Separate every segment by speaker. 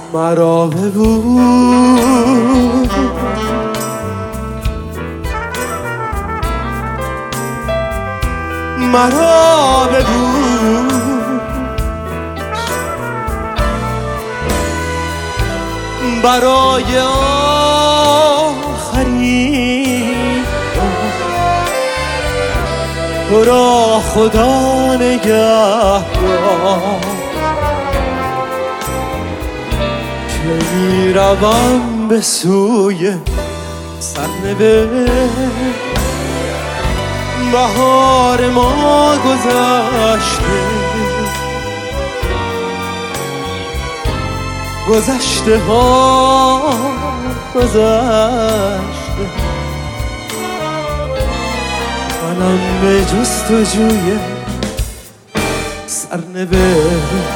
Speaker 1: مرا بگو مرا بگو برای آخرین تو را خدا نگهدار که میروم به سوی سرنوشت بهار ما گذشته گذشته ها گذشته منم به جستجوی سرنوشت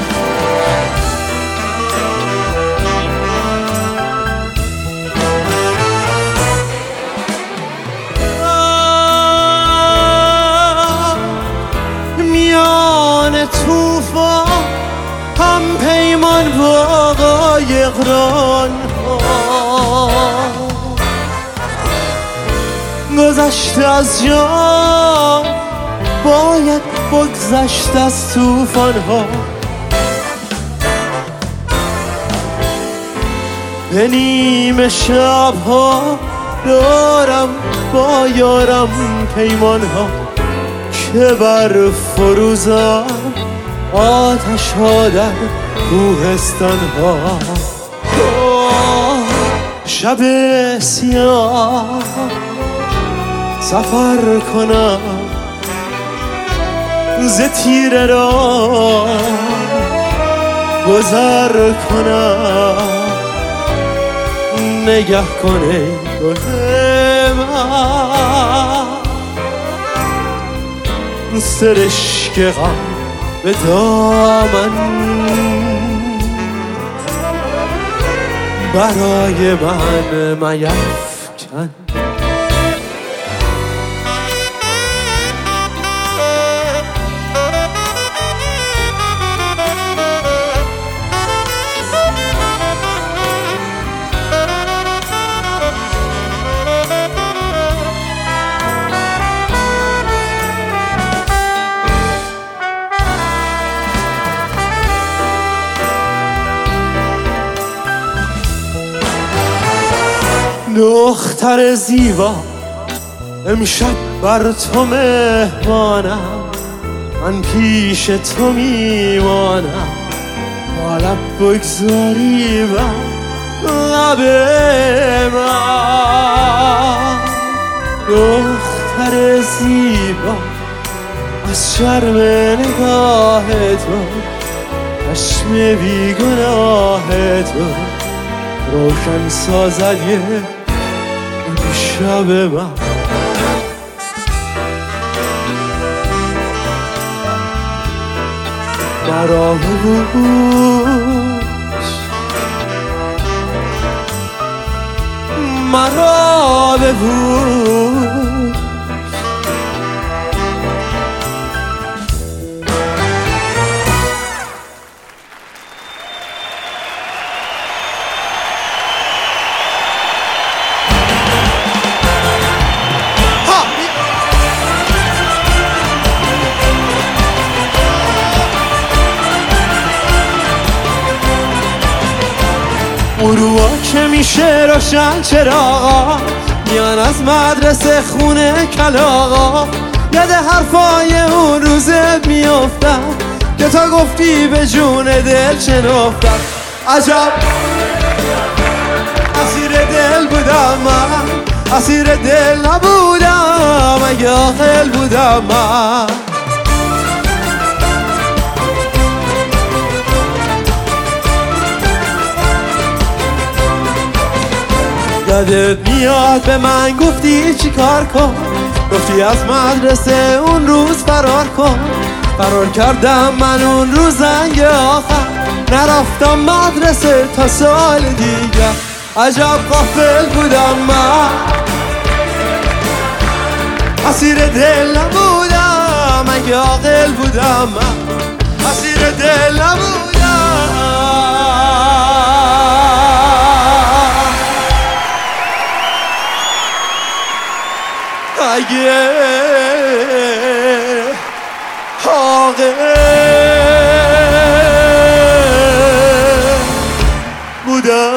Speaker 1: میان طوفان هم پیمان با قایقران ها گذشته از جان باید بگذشت از طوفان ها به نیمه شب ها دارم با یارم پیمان ها که بر فروزان آتش ها در کوهستان ها شب سیاه سفر کنم ز تیره را گذر کنم نگه کنه گل من سرشک غم به دامن برای من میفکن دختر زیبا امشب بر تو مهمانم من پیش تو میمانم با لب بگذاری و لب من دختر زیبا از شرم نگاه تو چشم بیگناه تو روشن سازد یه شب من مرا ببوس مرا ببوس غروبا که میشه روشن چراغا میان از مدرسه خونه کلاغا یاد حرفای اون روزه میافتم که تا گفتی به جون دل شنفتم عجب اسیر دل بودم من اسیر دل نبودم اگه عاقل بودم من یادت میاد به من گفتی چی کار کن گفتی از مدرسه اون روز فرار کن فرار کردم من اون روز زنگ آخر نرفتم مدرسه تا سال دیگر عجب غافل بودم من اسیر دل نبودم اگه عاقل بودم من اسیر دل نبودم اگه عاقل بودم